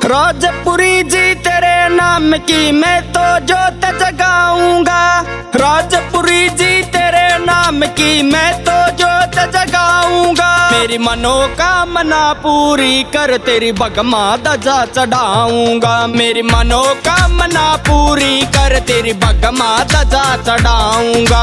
राजपुरी जी तेरे नाम की मैं तो जोत जगाऊंगा। राजपुरी जी तेरे नाम की मैं तो जोत जगाऊंगा। मेरी मनोकामना पूरी कर तेरी भगमा ध्वजा चढ़ाऊंगा। मेरी मनोकामना पूरी कर तेरी भगमा ध्वजा चढ़ाऊंगा।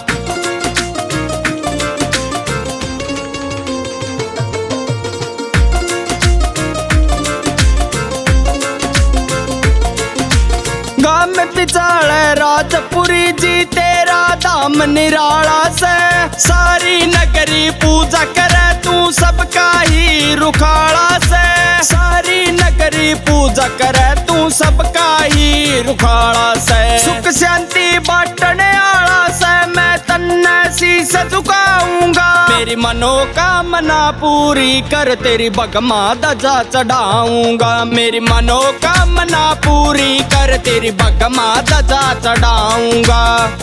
गाम पिछाड़े राजपुरी जी तेरा धाम निराला से। सारी नगरी पूजा करे तू सबका ही रुखाड़ा से। सारी नगरी पूजा करे तू सबका ही रुखाड़ा से। सुख शांति बांटने आला से मैं तन्ने शीश झुकाऊंगा। मेरी मनोकामना पूरी कर तेरी भगमा ध्वजा चढ़ाऊंगा। मेरी मनोकामना पूरी कर तेरी भगमा ध्वजा चढ़ाऊंगा।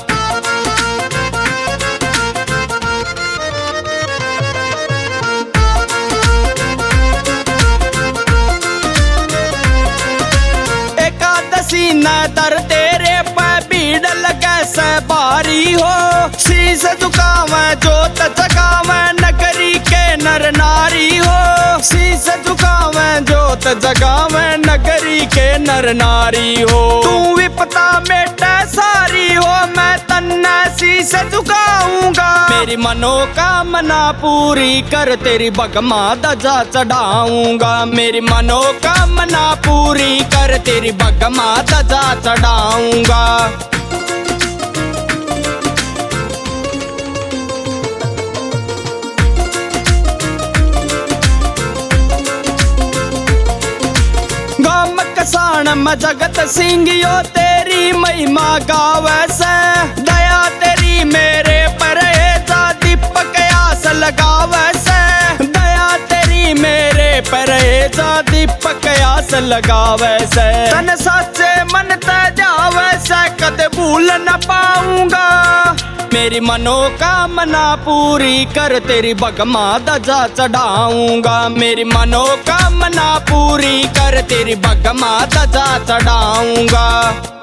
एकादशी नदर तेरे पे भीड़ लगे से भारी हो। शीश झुकावे जोत जगावे नगरी के नर नारी हो। शीश झुकावे जोत जगावे नगरी के नर नारी हो। तू विपदा मेटे सारी हो मैं तन्ने शीश झुकाऊंगा। मेरी मनोकामना पूरी कर तेरी भगमा ध्वजा चढ़ाऊंगा। मेरी मनोकामना पूरी कर तेरी भगमा ध्वजा चढ़ाऊंगा। कसान में जगत सिंह यो तेरी महिमा गावे से। दया तेरी मेरे पर जा दीपक आस लगावे से। दया तेरी मेरे पर जा दीपक आस लगावे से। तन सच्चे मन ते जावे से कद भूल न पाऊंगा। मेरी मनोकामना पूरी कर तेरी भगमा ध्वजा चढ़ाऊंगा। मेरी मनोकामना पूरी कर तेरी भगमा ध्वजा चढ़ाऊंगा।